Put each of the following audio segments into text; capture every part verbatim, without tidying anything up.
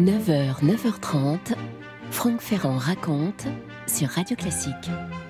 neuf heures, neuf heures trente, Franck Ferrand raconte sur Radio Classique.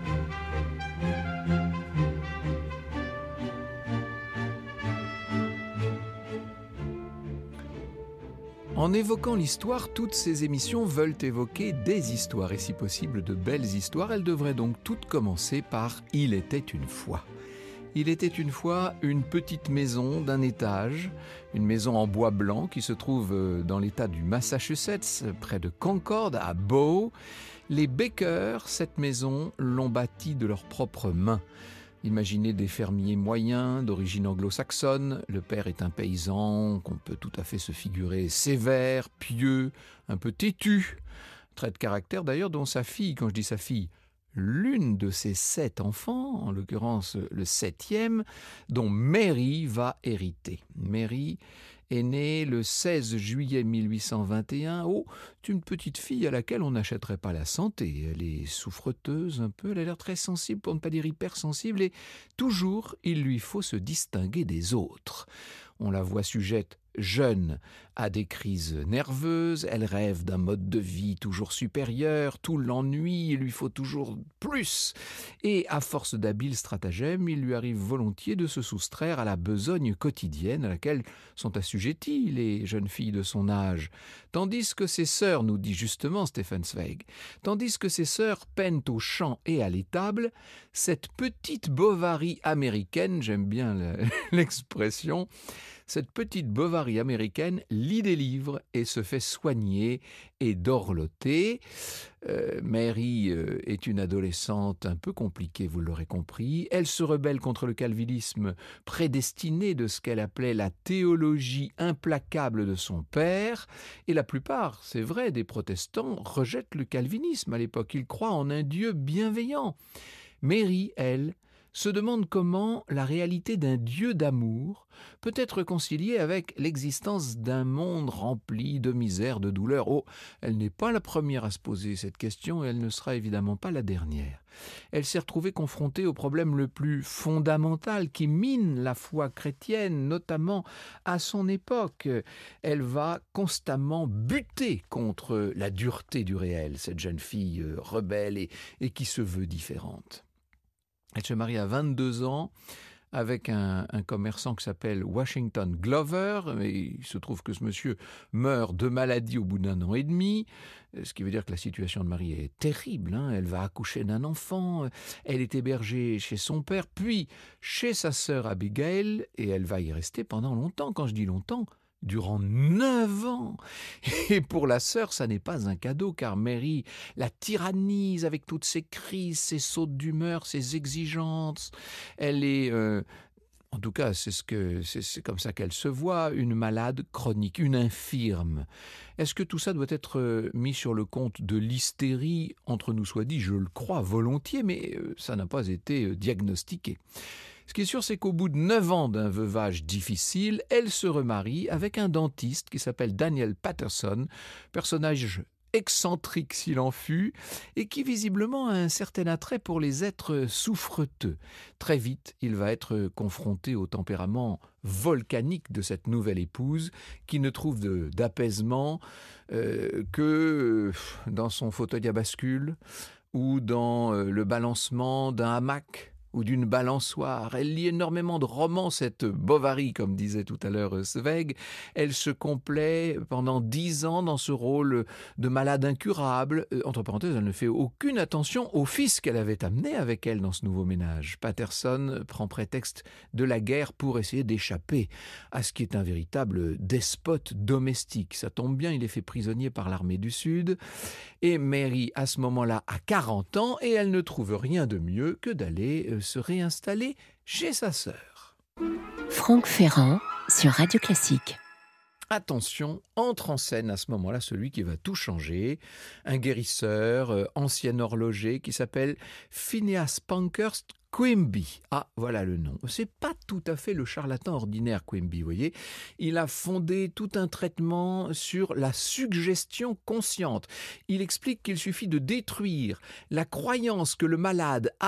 En évoquant l'histoire, toutes ces émissions veulent évoquer des histoires, et si possible de belles histoires. Elles devraient donc toutes commencer par « Il était une fois ». Il était une fois une petite maison d'un étage, une maison en bois blanc qui se trouve dans l'État du Massachusetts, près de Concord, à Bow. Les Baker, cette maison, l'ont bâtie de leurs propres mains. Imaginez des fermiers moyens, d'origine anglo-saxonne. Le père est un paysan qu'on peut tout à fait se figurer sévère, pieux, un peu têtu. Trait de caractère d'ailleurs dont sa fille, quand je dis sa fille, l'une de ses sept enfants, en l'occurrence le septième, dont Mary va hériter. Mary est née le seize juillet mille huit cent vingt et un. Oh, c'est une petite fille à laquelle on n'achèterait pas la santé. Elle est souffreteuse un peu, elle a l'air très sensible, pour ne pas dire hypersensible, et toujours il lui faut se distinguer des autres. On la voit sujette jeune à des crises nerveuses, elle rêve d'un mode de vie toujours supérieur, tout l'ennuie, il lui faut toujours plus. Et à force d'habiles stratagèmes, il lui arrive volontiers de se soustraire à la besogne quotidienne à laquelle sont assujetties les jeunes filles de son âge. Tandis que ses sœurs, nous dit justement Stefan Zweig, tandis que ses sœurs peinent au chant et à l'étable, cette petite Bovary américaine, j'aime bien l'expression, cette petite Bovary américaine lit des livres et se fait soigner et dorloter. Euh, Mary euh, est une adolescente un peu compliquée, vous l'aurez compris. Elle se rebelle contre le calvinisme prédestiné de ce qu'elle appelait la théologie implacable de son père. Et la plupart, c'est vrai, des protestants rejettent le calvinisme à l'époque. Ils croient en un Dieu bienveillant. Mary, elle, se demande comment la réalité d'un Dieu d'amour peut être réconciliée avec l'existence d'un monde rempli de misère, de douleur. Oh, elle n'est pas la première à se poser cette question et elle ne sera évidemment pas la dernière. Elle s'est retrouvée confrontée au problème le plus fondamental qui mine la foi chrétienne, notamment à son époque. Elle va constamment buter contre la dureté du réel, cette jeune fille rebelle et, et qui se veut différente. Elle se marie à vingt-deux ans avec un, un commerçant qui s'appelle Washington Glover. Et il se trouve que ce monsieur meurt de maladie au bout d'un an et demi, ce qui veut dire que la situation de Marie est terrible. Hein. Elle va accoucher d'un enfant, elle est hébergée chez son père, puis chez sa sœur Abigail, et elle va y rester pendant longtemps. Quand je dis longtemps, durant neuf ans. Et pour la sœur, ça n'est pas un cadeau, car Mary la tyrannise avec toutes ses crises, ses sautes d'humeur, ses exigences. Elle est, euh, en tout cas, c'est, ce que, c'est, c'est comme ça qu'elle se voit, une malade chronique, une infirme. Est-ce que tout ça doit être mis sur le compte de l'hystérie? Entre nous soit dit, je le crois volontiers, mais ça n'a pas été diagnostiqué. Ce qui est sûr, c'est qu'au bout de neuf ans d'un veuvage difficile, elle se remarie avec un dentiste qui s'appelle Daniel Patterson, personnage excentrique s'il en fut, et qui visiblement a un certain attrait pour les êtres souffreteux. Très vite, il va être confronté au tempérament volcanique de cette nouvelle épouse, qui ne trouve de, d'apaisement euh, que dans son fauteuil à bascule ou dans euh, le balancement d'un hamac ou d'une balançoire. Elle lit énormément de romans, cette Bovary, comme disait tout à l'heure Zweig. Elle se complaît pendant dix ans dans ce rôle de malade incurable. Entre parenthèses, elle ne fait aucune attention au fils qu'elle avait amené avec elle dans ce nouveau ménage. Patterson prend prétexte de la guerre pour essayer d'échapper à ce qui est un véritable despote domestique. Ça tombe bien, il est fait prisonnier par l'armée du Sud. Et Mary, à ce moment-là, a quarante ans et elle ne trouve rien de mieux que d'aller se réinstaller chez sa sœur. Franck Ferrand sur Radio Classique. Attention, entre en scène à ce moment-là celui qui va tout changer, un guérisseur, euh, ancien horloger qui s'appelle Phineas Pankhurst Quimby. Ah, voilà le nom. C'est pas tout à fait le charlatan ordinaire, Quimby, vous voyez. Il a fondé tout un traitement sur la suggestion consciente. Il explique qu'il suffit de détruire la croyance que le malade a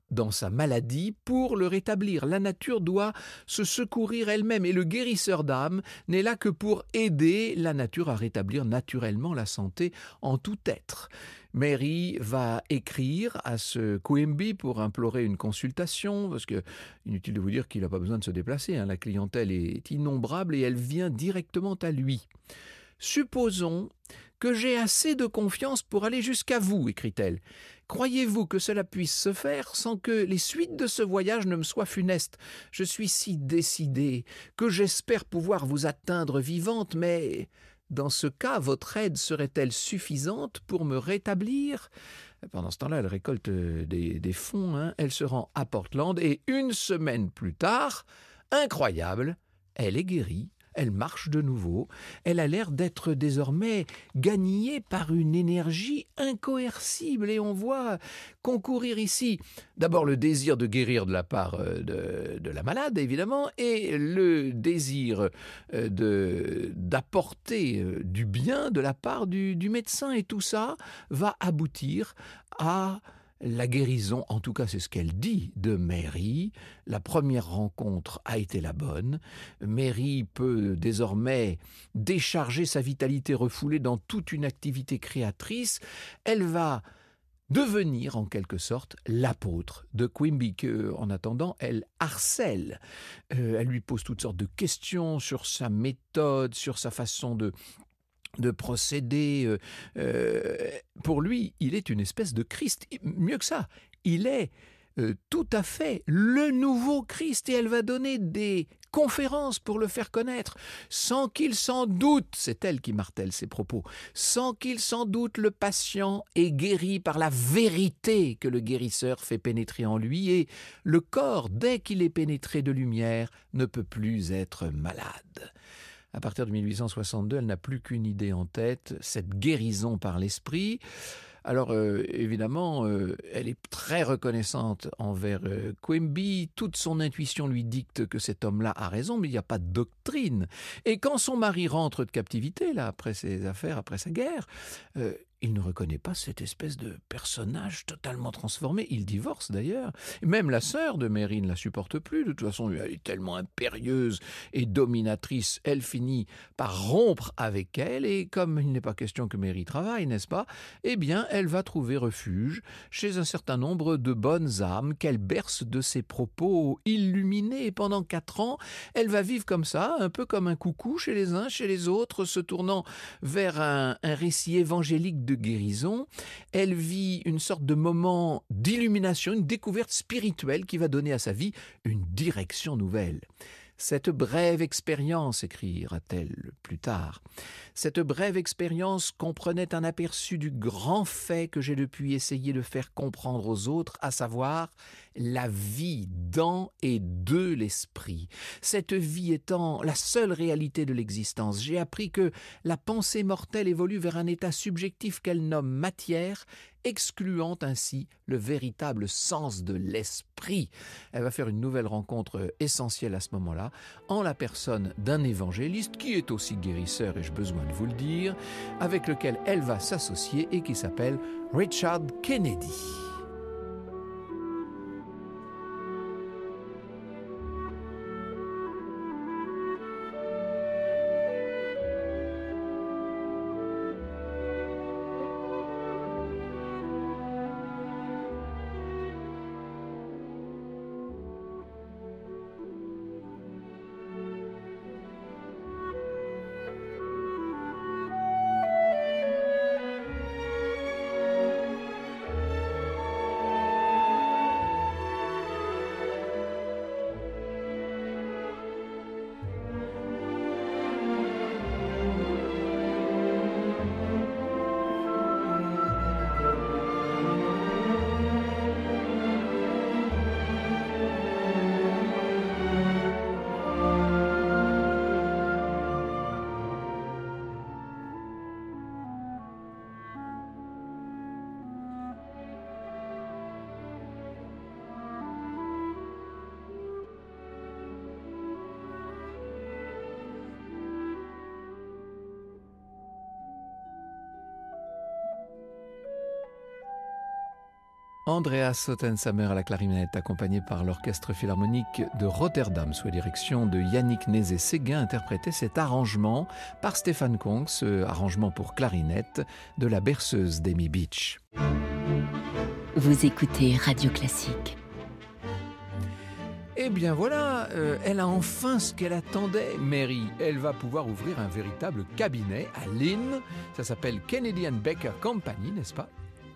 dans sa maladie pour le rétablir. La nature doit se secourir elle-même et le guérisseur d'âme n'est là que pour aider la nature à rétablir naturellement la santé en tout être. Mary va écrire à ce Quimby pour implorer une consultation, parce que inutile de vous dire qu'il n'a pas besoin de se déplacer, hein. La clientèle est innombrable et elle vient directement à lui. « Supposons que j'ai assez de confiance pour aller jusqu'à vous, écrit-elle. Croyez-vous que cela puisse se faire sans que les suites de ce voyage ne me soient funestes? Je suis si décidée que j'espère pouvoir vous atteindre vivante, mais dans ce cas, votre aide serait-elle suffisante pour me rétablir ?» Pendant ce temps-là, elle récolte des, des fonds, hein. Elle se rend à Portland et une semaine plus tard, incroyable, elle est guérie. Elle marche de nouveau, elle a l'air d'être désormais gagnée par une énergie incoercible et on voit concourir ici d'abord le désir de guérir de la part de, de la malade évidemment et le désir de, d'apporter du bien de la part du, du médecin et tout ça va aboutir à la guérison, en tout cas c'est ce qu'elle dit de Mary. La première rencontre a été la bonne. Mary peut désormais décharger sa vitalité refoulée dans toute une activité créatrice. Elle va devenir en quelque sorte l'apôtre de Quimby, que, en attendant, elle harcèle. Euh, elle lui pose toutes sortes de questions sur sa méthode, sur sa façon de... de procéder. Euh, pour lui, il est une espèce de Christ. Mieux que ça, il est euh, tout à fait le nouveau Christ et elle va donner des conférences pour le faire connaître, sans qu'il s'en doute, c'est elle qui martèle ses propos, sans qu'il s'en doute, le patient est guéri par la vérité que le guérisseur fait pénétrer en lui et le corps, dès qu'il est pénétré de lumière, ne peut plus être malade. À partir de mille huit cent soixante-deux, elle n'a plus qu'une idée en tête, cette guérison par l'esprit. Alors euh, évidemment, euh, elle est très reconnaissante envers euh, Quimby. Toute son intuition lui dicte que cet homme-là a raison, mais il n'y a pas de doctrine. Et quand son mari rentre de captivité, là, après ses affaires, après sa guerre, euh, il ne reconnaît pas cette espèce de personnage totalement transformé. Il divorce d'ailleurs. Même la sœur de Mary ne la supporte plus. De toute façon, elle est tellement impérieuse et dominatrice. Elle finit par rompre avec elle. Et comme il n'est pas question que Mary travaille, n'est-ce pas? Eh bien, elle va trouver refuge chez un certain nombre de bonnes âmes qu'elle berce de ses propos illuminés. Et pendant quatre ans, elle va vivre comme ça, un peu comme un coucou chez les uns, chez les autres, se tournant vers un, un récit évangélique de guérison. Elle vit une sorte de moment d'illumination, une découverte spirituelle qui va donner à sa vie une direction nouvelle. Cette brève expérience, écrira-t-elle plus tard, cette brève expérience comprenait un aperçu du grand fait que j'ai depuis essayé de faire comprendre aux autres, à savoir la vie dans et de l'esprit. Cette vie étant la seule réalité de l'existence, j'ai appris que la pensée mortelle évolue vers un état subjectif qu'elle nomme matière, excluant ainsi le véritable sens de l'esprit. Elle va faire une nouvelle rencontre essentielle à ce moment-là, en la personne d'un évangéliste qui est aussi guérisseur, ai-je besoin de vous le dire, avec lequel elle va s'associer et qui s'appelle Richard Kennedy. Andreas Sotensamer à la clarinette, accompagné par l'Orchestre Philharmonique de Rotterdam, sous la direction de Yannick Nézet-Séguin, interprétait cet arrangement par Stefan Kongs, arrangement pour clarinette de la berceuse d'Amy Beach. Vous écoutez Radio Classique. Eh bien voilà, euh, elle a enfin ce qu'elle attendait, Mary. Elle va pouvoir ouvrir un véritable cabinet à Lynn. Ça s'appelle Kennedy and Baker Company, n'est-ce pas ?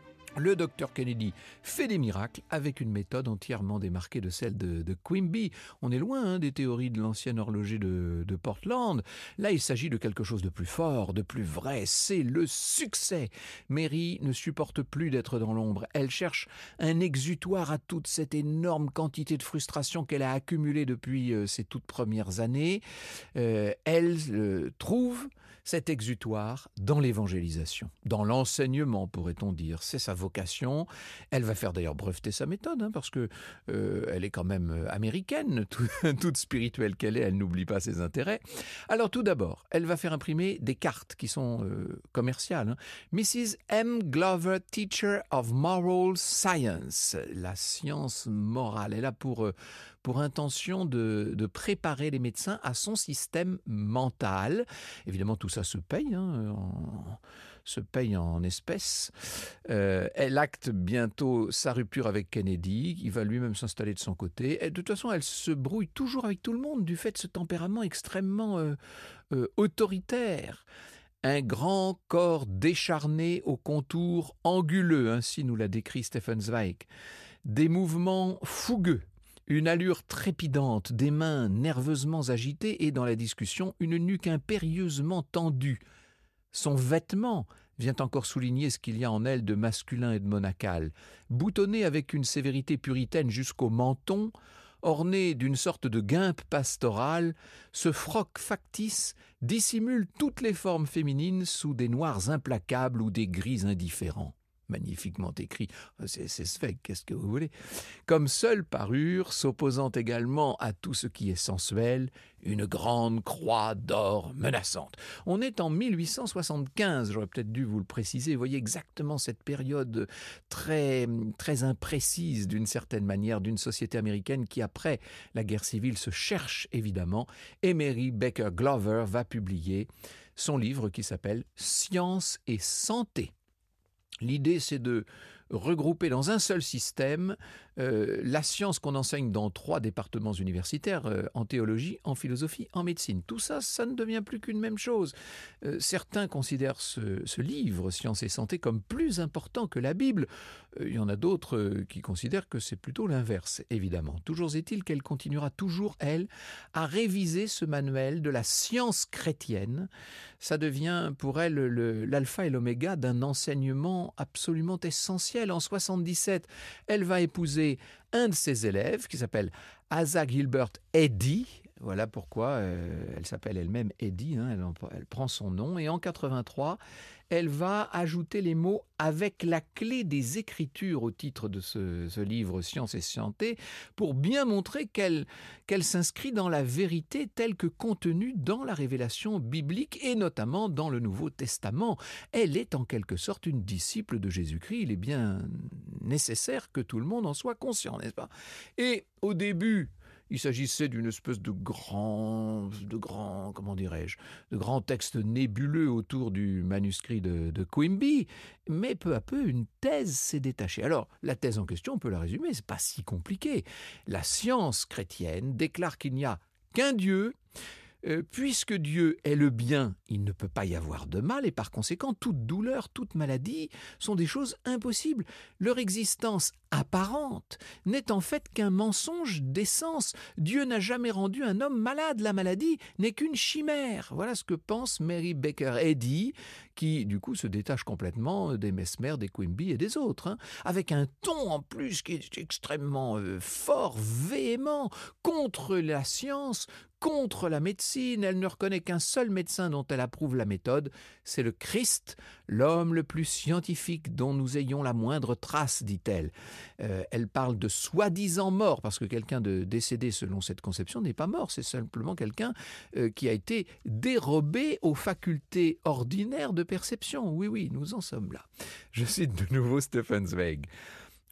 Le docteur Kennedy fait des miracles avec une méthode entièrement démarquée de celle de, de Quimby. On est loin hein, des théories de l'ancien horloger de, de Portland. Là, il s'agit de quelque chose de plus fort, de plus vrai. C'est le succès. Mary ne supporte plus d'être dans l'ombre. Elle cherche un exutoire à toute cette énorme quantité de frustration qu'elle a accumulée depuis euh, ses toutes premières années. Euh, elle euh, trouve cet exutoire dans l'évangélisation, dans l'enseignement, pourrait-on dire. C'est sa vocation. Elle va faire d'ailleurs breveter sa méthode, hein, parce que euh, elle est quand même américaine, tout, toute spirituelle qu'elle est, elle n'oublie pas ses intérêts. Alors tout d'abord, elle va faire imprimer des cartes qui sont euh, commerciales. Hein. missus M. Glover, Teacher of Moral Science, la science morale. Elle a pour... Euh, pour intention de, de préparer les médecins à son système mental. Évidemment, tout ça se paye, hein, en, se paye en espèces. Euh, elle acte bientôt sa rupture avec Kennedy, qui va lui-même s'installer de son côté. Et de toute façon, elle se brouille toujours avec tout le monde du fait de ce tempérament extrêmement euh, euh, autoritaire. Un grand corps décharné aux contours anguleux, ainsi nous l'a décrit Stefan Zweig. Des mouvements fougueux. Une allure trépidante, des mains nerveusement agitées et dans la discussion, une nuque impérieusement tendue. Son vêtement vient encore souligner ce qu'il y a en elle de masculin et de monacal. Boutonné avec une sévérité puritaine jusqu'au menton, orné d'une sorte de guimpe pastorale, ce froc factice dissimule toutes les formes féminines sous des noirs implacables ou des gris indifférents. Magnifiquement écrit, c'est, c'est Zweig, qu'est-ce que vous voulez ? Comme seule parure, s'opposant également à tout ce qui est sensuel, une grande croix d'or menaçante. On est en mille huit cent soixante-quinze, j'aurais peut-être dû vous le préciser, vous voyez exactement cette période très, très imprécise d'une certaine manière d'une société américaine qui, après la guerre civile, se cherche évidemment, et Mary Baker Glover va publier son livre qui s'appelle « Science et santé ». L'idée, c'est de regrouper dans un seul système euh, la science qu'on enseigne dans trois départements universitaires, euh, en théologie, en philosophie, en médecine. Tout ça, ça ne devient plus qu'une même chose. Euh, certains considèrent ce, ce livre, Science et santé, comme plus important que la Bible. Euh, il y en a d'autres euh, qui considèrent que c'est plutôt l'inverse, évidemment. Toujours est-il qu'elle continuera toujours, elle, à réviser ce manuel de la science chrétienne. Ça devient pour elle le, l'alpha et l'oméga d'un enseignement absolument essentiel. En soixante-dix-sept, elle va épouser un de ses élèves qui s'appelle Asa Gilbert Eddy. Voilà pourquoi euh, elle s'appelle elle-même Eddy, hein, elle, en, elle prend son nom. Et en quatre-vingt-trois, elle va ajouter les mots « avec la clé des Écritures » au titre de ce, ce livre « Science et santé » pour bien montrer qu'elle, qu'elle s'inscrit dans la vérité telle que contenue dans la révélation biblique et notamment dans le Nouveau Testament. Elle est en quelque sorte une disciple de Jésus-Christ. Il est bien nécessaire que tout le monde en soit conscient, n'est-ce pas ? Et au début, il s'agissait d'une espèce de grand, de grand, comment dirais-je, de grand texte nébuleux autour du manuscrit de, de Quimby, mais peu à peu, une thèse s'est détachée. Alors, la thèse en question, on peut la résumer, c'est pas si compliqué. La science chrétienne déclare qu'il n'y a qu'un Dieu. Euh, puisque Dieu est le bien, il ne peut pas y avoir de mal et par conséquent, toute douleur, toute maladie sont des choses impossibles. Leur existence apparente n'est en fait qu'un mensonge d'essence. Dieu n'a jamais rendu un homme malade. La maladie n'est qu'une chimère. Voilà ce que pense Mary Baker Eddy, qui du coup se détache complètement des Mesmer, des Quimby et des autres, hein, avec un ton en plus qui est extrêmement euh, fort, véhément, contre la science, contre la médecine. Elle ne reconnaît qu'un seul médecin dont elle approuve la méthode, c'est le Christ, l'homme le plus scientifique dont nous ayons la moindre trace, dit-elle. Euh, elle parle de soi-disant mort, parce que quelqu'un de décédé selon cette conception n'est pas mort, c'est simplement quelqu'un euh, qui a été dérobé aux facultés ordinaires de perception. Oui, oui, nous en sommes là. Je cite de nouveau Stefan Zweig.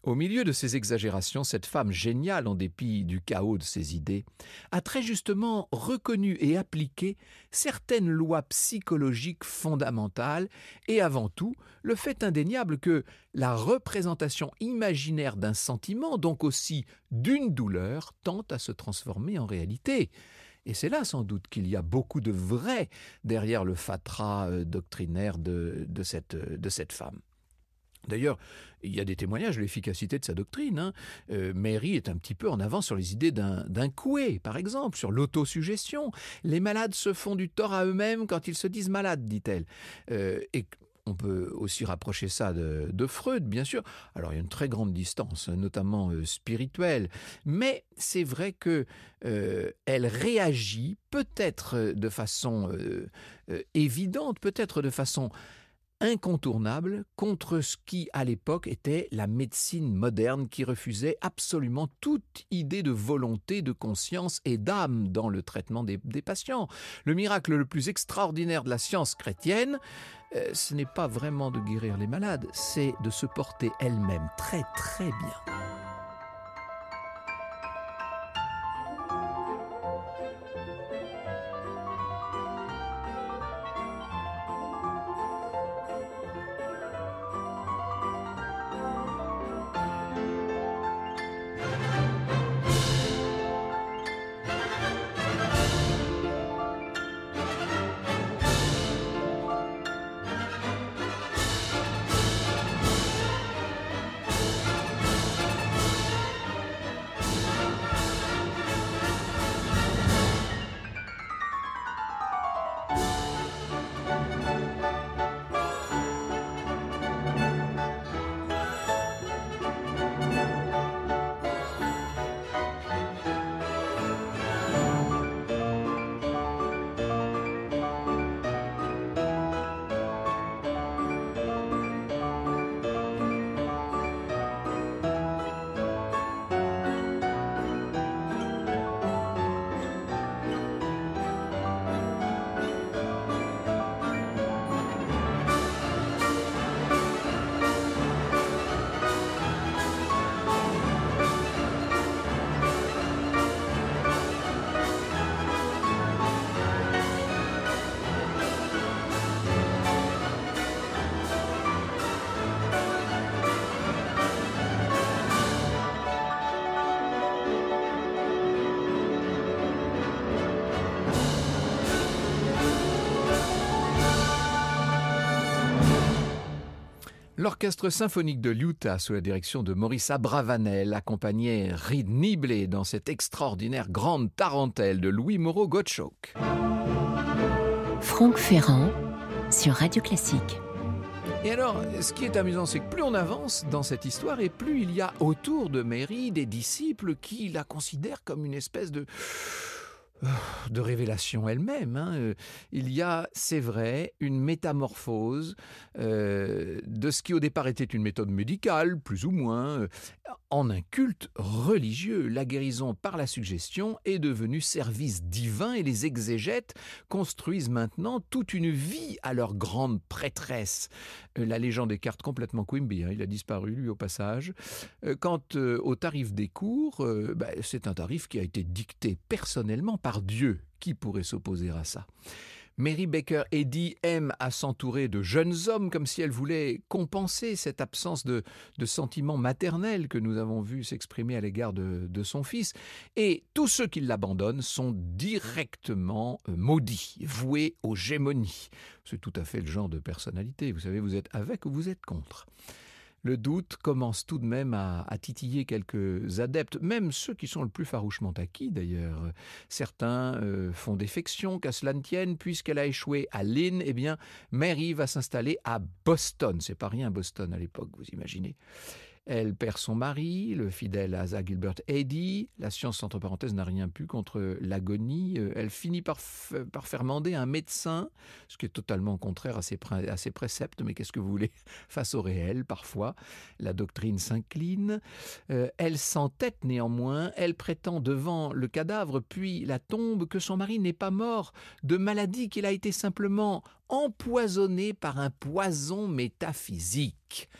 Au milieu de ces exagérations, cette femme géniale, en dépit du chaos de ses idées, a très justement reconnu et appliqué certaines lois psychologiques fondamentales et avant tout le fait indéniable que la représentation imaginaire d'un sentiment, donc aussi d'une douleur, tend à se transformer en réalité. Et c'est là sans doute qu'il y a beaucoup de vrai derrière le fatras doctrinaire de, de, cette, de cette femme. D'ailleurs, il y a des témoignages de l'efficacité de sa doctrine. Hein. Euh, Mary est un petit peu en avance sur les idées d'un, d'un Coué, par exemple, sur l'autosuggestion. Les malades se font du tort à eux-mêmes quand ils se disent malades, dit-elle. Euh, et on peut aussi rapprocher ça de, de Freud, bien sûr. Alors, il y a une très grande distance, notamment euh, spirituelle. Mais c'est vrai qu'elle euh, réagit peut-être de façon euh, euh, évidente, peut-être de façon incontournable contre ce qui, à l'époque, était la médecine moderne qui refusait absolument toute idée de volonté, de conscience et d'âme dans le traitement des, des patients. Le miracle le plus extraordinaire de la science chrétienne, euh, ce n'est pas vraiment de guérir les malades, c'est de se porter elle-même très très bien. L'orchestre symphonique de l'Utah, sous la direction de Maurice Abravanel, accompagnait Reed Nibley dans cette extraordinaire grande tarentelle de Louis Moreau Gottschalk. Franck Ferrand sur Radio Classique. Et alors, ce qui est amusant, c'est que plus on avance dans cette histoire et plus il y a autour de Mary des disciples qui la considèrent comme une espèce de... de révélation elle-même. Hein. Il y a, c'est vrai, une métamorphose euh, de ce qui au départ était une méthode médicale, plus ou moins, euh, en un culte religieux. La guérison par la suggestion est devenue service divin et les exégètes construisent maintenant toute une vie à leur grande prêtresse. Euh, la légende écarte complètement Quimby, hein, il a disparu lui au passage. Euh, quant euh, au tarif des cours, euh, bah, c'est un tarif qui a été dicté personnellement par Dieu. Qui pourrait s'opposer à ça? Mary Baker Eddy aime à s'entourer de jeunes hommes comme si elle voulait compenser cette absence de, de sentiment maternel que nous avons vu s'exprimer à l'égard de, de son fils. Et tous ceux qui l'abandonnent sont directement maudits, voués aux gémonies. C'est tout à fait le genre de personnalité. Vous savez, vous êtes avec ou vous êtes contre. Le doute commence tout de même à, à titiller quelques adeptes, même ceux qui sont le plus farouchement acquis d'ailleurs. Certains euh, font défection, qu'à cela ne tienne, puisqu'elle a échoué à Lynn, eh bien, Mary va s'installer à Boston. C'est pas rien Boston à l'époque, vous imaginez. Elle perd son mari, le fidèle Asa Gilbert Eddy. La science, entre parenthèses, n'a rien pu contre l'agonie. Elle finit par, f- par faire mander un médecin, ce qui est totalement contraire à ses, pr- à ses préceptes, mais qu'est-ce que vous voulez? Face au réel, parfois, la doctrine s'incline. Euh, elle s'entête néanmoins. Elle prétend devant le cadavre, puis la tombe, que son mari n'est pas mort de maladie, qu'il a été simplement empoisonné par un poison métaphysique.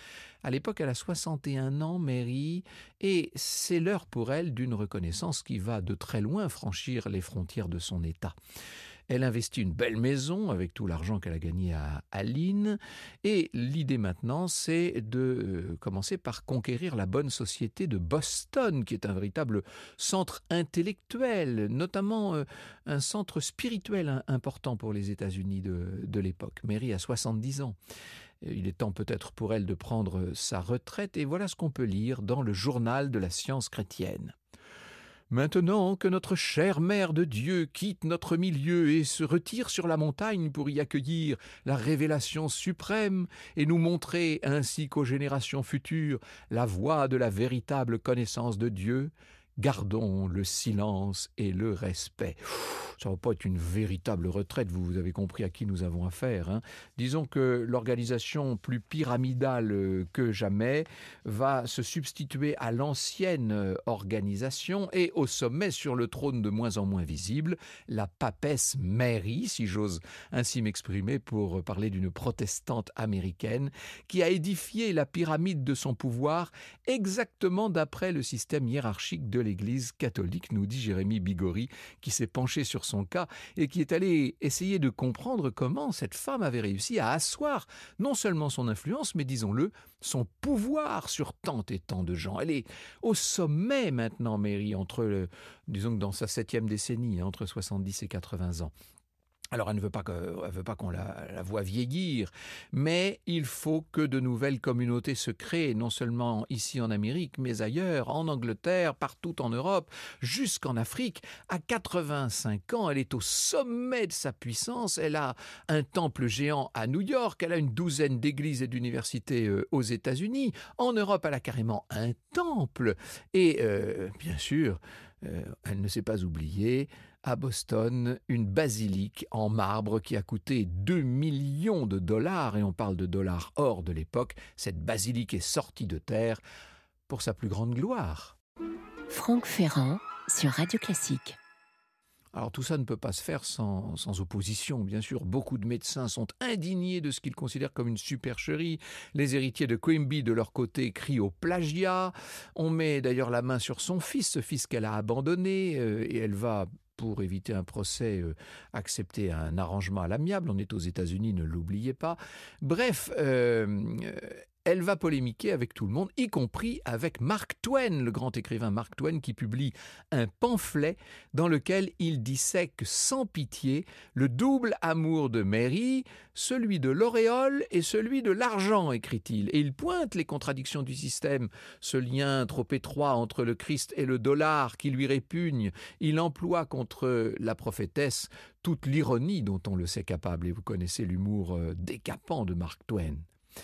À l'époque, elle a soixante et un ans, Mary, et c'est l'heure pour elle d'une reconnaissance qui va de très loin franchir les frontières de son État. Elle investit une belle maison avec tout l'argent qu'elle a gagné à, à Lynn. Et l'idée maintenant, c'est de euh, commencer par conquérir la bonne société de Boston, qui est un véritable centre intellectuel, notamment euh, un centre spirituel hein, important pour les États-Unis de, de l'époque. Mary a soixante-dix ans. Il est temps peut-être pour elle de prendre sa retraite. Et voilà ce qu'on peut lire dans le journal de la science chrétienne. Maintenant que notre chère Mère de Dieu quitte notre milieu et se retire sur la montagne pour y accueillir la révélation suprême et nous montrer, ainsi qu'aux générations futures, la voie de la véritable connaissance de Dieu, gardons le silence et le respect. Ça ne va pas être une véritable retraite, vous avez compris à qui nous avons affaire. Hein. Disons que l'organisation plus pyramidale que jamais va se substituer à l'ancienne organisation et au sommet, sur le trône de moins en moins visible, la papesse Mary, si j'ose ainsi m'exprimer pour parler d'une protestante américaine, qui a édifié la pyramide de son pouvoir exactement d'après le système hiérarchique de l'Église catholique, nous dit Jérémie Bigori, qui s'est penché sur son cas et qui est allé essayer de comprendre comment cette femme avait réussi à asseoir non seulement son influence, mais disons-le, son pouvoir sur tant et tant de gens. Elle est au sommet maintenant, Mary, entre, le, disons que dans sa septième décennie, hein, entre soixante-dix et quatre-vingts ans. Alors, elle ne veut pas, que, elle veut pas qu'on la, la voie vieillir, mais il faut que de nouvelles communautés se créent, non seulement ici en Amérique, mais ailleurs, en Angleterre, partout en Europe, jusqu'en Afrique. À quatre-vingt-cinq ans, elle est au sommet de sa puissance. Elle a un temple géant à New York, elle a une douzaine d'églises et d'universités euh, aux États-Unis. En Europe, elle a carrément un temple. Et euh, bien sûr, euh, elle ne s'est pas oubliée, à Boston, une basilique en marbre qui a coûté deux millions de dollars, et on parle de dollars or de l'époque. Cette basilique est sortie de terre pour sa plus grande gloire. Franck Ferrand sur Radio Classique. Alors tout ça ne peut pas se faire sans, sans opposition, bien sûr. Beaucoup de médecins sont indignés de ce qu'ils considèrent comme une supercherie. Les héritiers de Quimby, de leur côté, crient au plagiat. On met d'ailleurs la main sur son fils, ce fils qu'elle a abandonné, euh, et elle va, pour éviter un procès, euh, accepter un arrangement à l'amiable. On est aux États-Unis, ne l'oubliez pas. Bref, euh, elle va polémiquer avec tout le monde, y compris avec Mark Twain, le grand écrivain Mark Twain, qui publie un pamphlet dans lequel il dissèque sans pitié le double amour de Mary, celui de l'auréole et celui de l'argent, écrit-il. Et il pointe les contradictions du système, ce lien trop étroit entre le Christ et le dollar qui lui répugne. Il emploie contre la prophétesse toute l'ironie dont on le sait capable, et vous connaissez l'humour décapant de Mark Twain.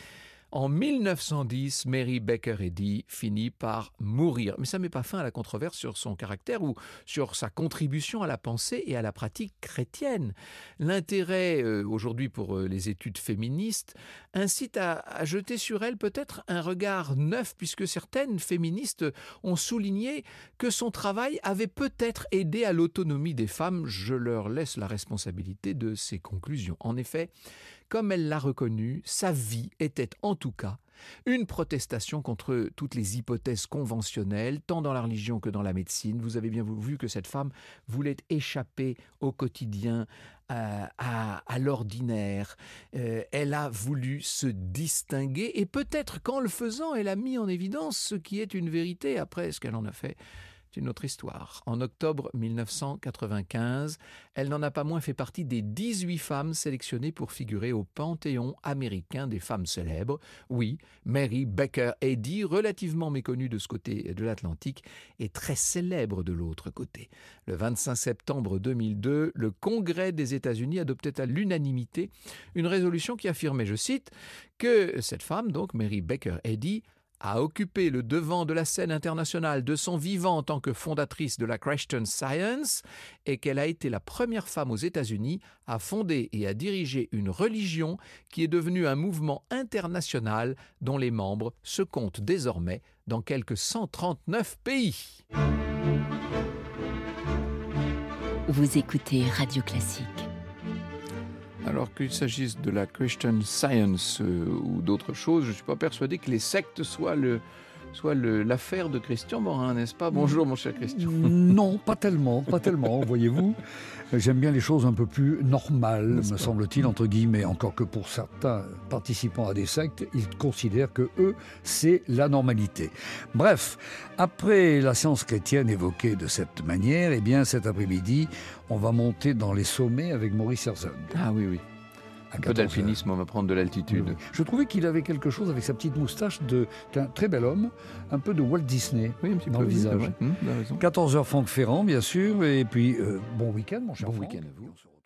En mille neuf cent dix, Mary Baker Eddy finit par mourir. Mais ça ne met pas fin à la controverse sur son caractère ou sur sa contribution à la pensée et à la pratique chrétienne. L'intérêt euh, aujourd'hui pour euh, les études féministes incite à, à jeter sur elle peut-être un regard neuf, puisque certaines féministes ont souligné que son travail avait peut-être aidé à l'autonomie des femmes. Je leur laisse la responsabilité de ces conclusions. En effet, comme elle l'a reconnu, sa vie était en tout cas une protestation contre toutes les hypothèses conventionnelles, tant dans la religion que dans la médecine. Vous avez bien vu que cette femme voulait échapper au quotidien, à, à, à l'ordinaire. Euh, elle a voulu se distinguer et peut-être qu'en le faisant, elle a mis en évidence ce qui est une vérité. Après, ce qu'elle en a fait, c'est une autre histoire. En octobre mille neuf cent quatre-vingt-quinze, elle n'en a pas moins fait partie des dix-huit femmes sélectionnées pour figurer au Panthéon américain des femmes célèbres. Oui, Mary Baker Eddy, relativement méconnue de ce côté de l'Atlantique, est très célèbre de l'autre côté. Le vingt-cinq septembre deux mille deux, le Congrès des États-Unis adoptait à l'unanimité une résolution qui affirmait, je cite, que cette femme, donc Mary Baker Eddy, a occupé le devant de la scène internationale de son vivant en tant que fondatrice de la Christian Science et qu'elle a été la première femme aux États-Unis à fonder et à diriger une religion qui est devenue un mouvement international dont les membres se comptent désormais dans quelques cent trente-neuf pays. Vous écoutez Radio Classique. Alors qu'il s'agisse de la Christian Science euh, ou d'autres choses, je ne suis pas persuadé que les sectes soient le... soit le, l'affaire de Christian Morin, n'est-ce pas? Bonjour mon cher Christian. Non, pas tellement, pas tellement, voyez-vous. J'aime bien les choses un peu plus normales, N'est-ce me pas? semble-t-il, entre guillemets. Encore que pour certains participants à des sectes, ils considèrent que eux, c'est la normalité. Bref, après la science chrétienne évoquée de cette manière, eh bien cet après-midi, on va monter dans les sommets avec Maurice Herzog. Ah oui, oui. À Un peu quatorze heures. d'alpinisme, on va prendre de l'altitude. Oui, oui. Je trouvais qu'il avait quelque chose avec sa petite moustache de, d'un très bel homme, un peu de Walt Disney Oui, un petit dans peu, le oui, c'est visage. vrai. Hum, vous avez raison. quatorze heures Franck Ferrand, bien sûr, et puis euh, bon week-end, mon cher Bon Franck. week-end à vous. Et on se retrouve